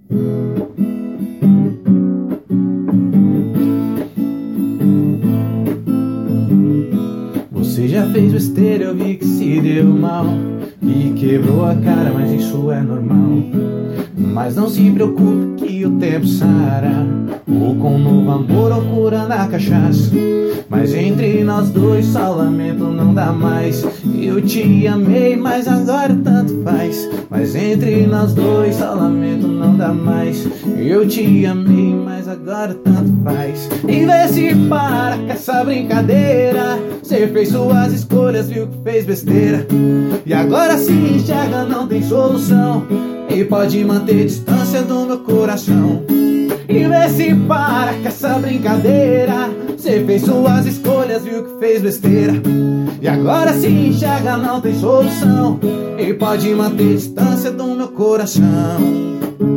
Você já fez besteira, eu vi que se deu mal e quebrou a cara, mas isso é normal. Mas não se preocupe que o tempo sará, ou com um novo amor ou curando a cachaça. Mas entre nós dois só lamento não dá mais. Eu te amei, mas agora tanto faz. Mas entre nós dois só lamento não dá mais. Eu te amei, mas agora tanto faz. E vê se para com essa brincadeira. Você fez suas escolhas, viu que fez besteira, e agora se enxerga, não tem solução. E pode manter distância do meu coração. E vê se para com essa brincadeira. Você fez suas escolhas, viu que fez besteira, e agora se enxerga, não tem solução. E pode manter distância do meu coração.